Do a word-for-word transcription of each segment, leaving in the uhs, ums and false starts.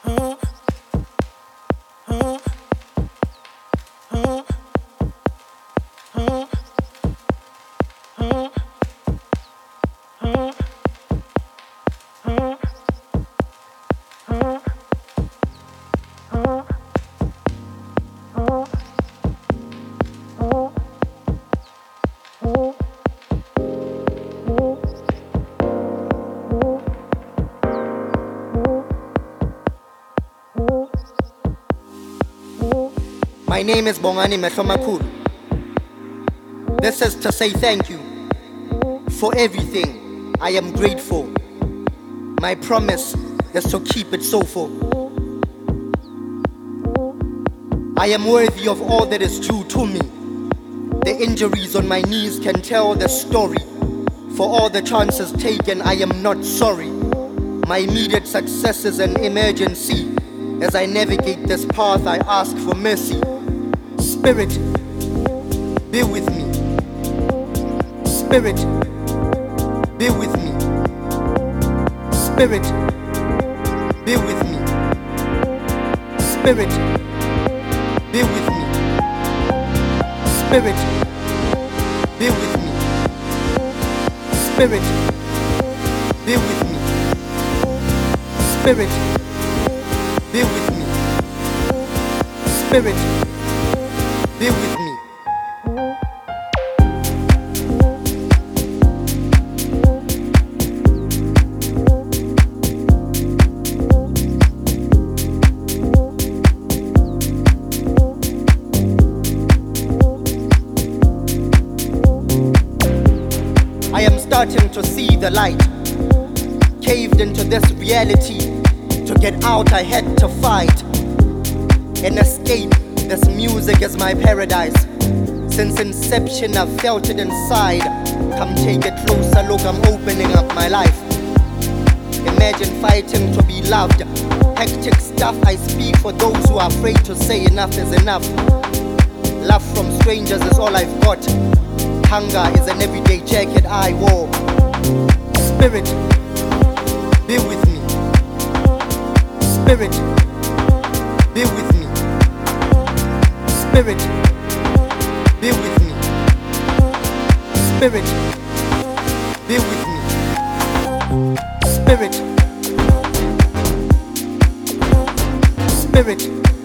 My name is Bongani Mehlomakulu. This is to say thank you for everything. I am grateful. My promise is to keep it so full. I am worthy of all that is due to me. The injuries on my knees can tell the story. For all the chances taken, I am not sorry. My immediate success is an emergency. As I navigate this path, I ask for mercy. Spirit, be with me. Spirit, be with me. Spirit, be with me. Spirit, be with me. Spirit, be with me. Spirit, be with me. Spirit, be with me. Spirit, be with me. I am starting to see the light. Caved into this reality. To get out I had to fight. An escape. This music is my paradise. Since inception I've felt it inside. Come take a closer look, I'm opening up my life. Imagine fighting to be loved. Hectic stuff I speak for those who are afraid to say enough is enough. Love from strangers is all I've got. Hunger is an everyday jacket I wore. Spirit, be with me. Spirit, be with me. Spirit, be with me. Spirit, be with me. Spirit, Spirit,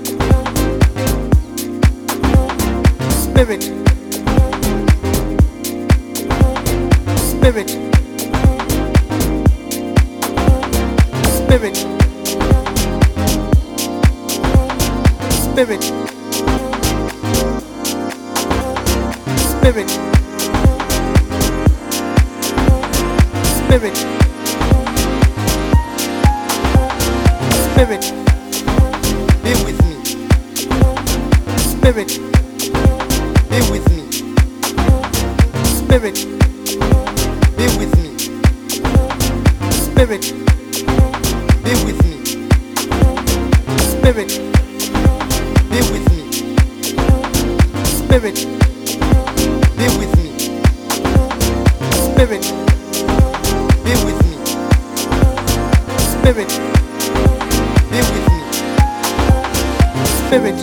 Spirit, Spirit, Spirit, Spirit, Spirit, Spirit, Spirit, be with me. Spirit, be with me. Spirit, be with me. Spirit, be with me. Spirit, be with me. Spirit, be with me. Spirit, be with me. Spirit, be with me. Spirit.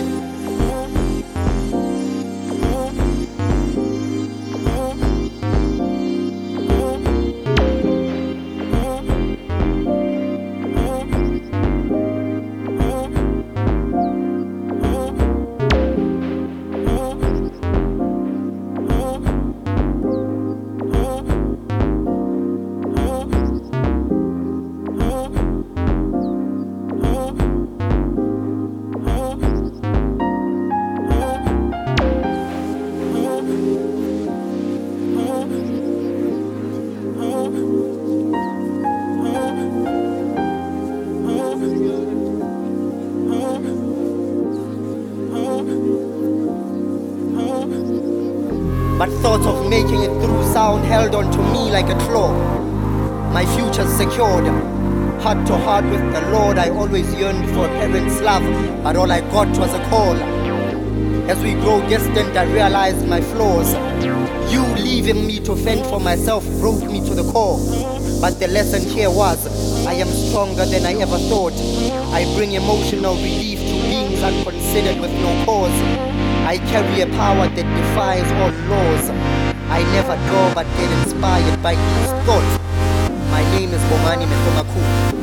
But thoughts of making it through sound held on to me like a claw. My future's secured. Heart to heart with the Lord, I always yearned for a parent's love, but all I got was a call. As we grow distant, I realize my flaws. You leaving me to fend for myself broke me to the core. But the lesson here was, I am stronger than I ever thought. I bring emotional relief to beings unconsidered with no cause. I carry a power that defies all laws. I never draw but get inspired by these thoughts. My name is Bomani Mekomaku.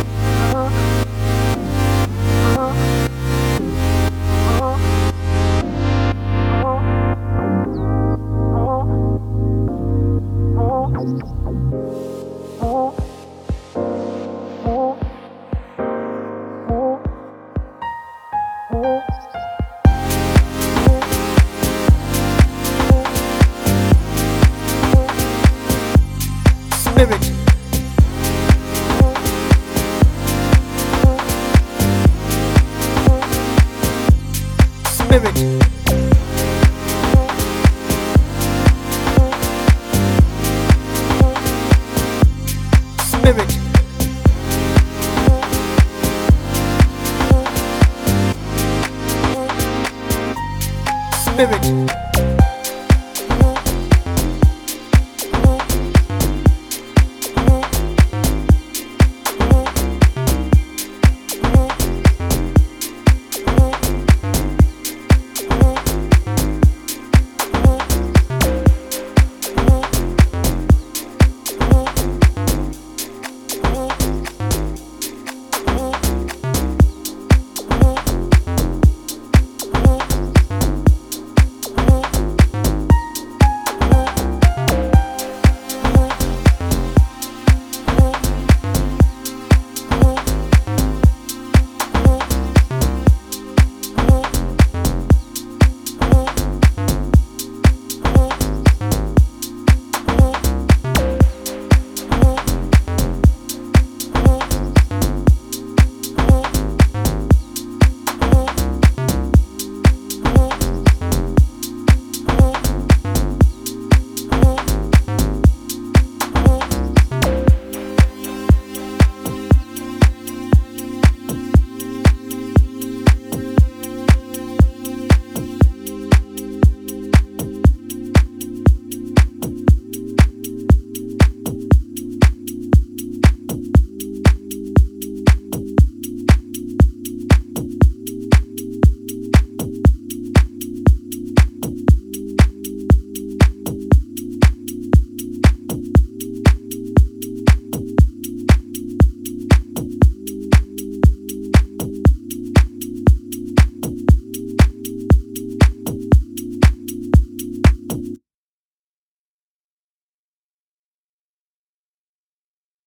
Spirit. Spirit. Spirit. Spirit.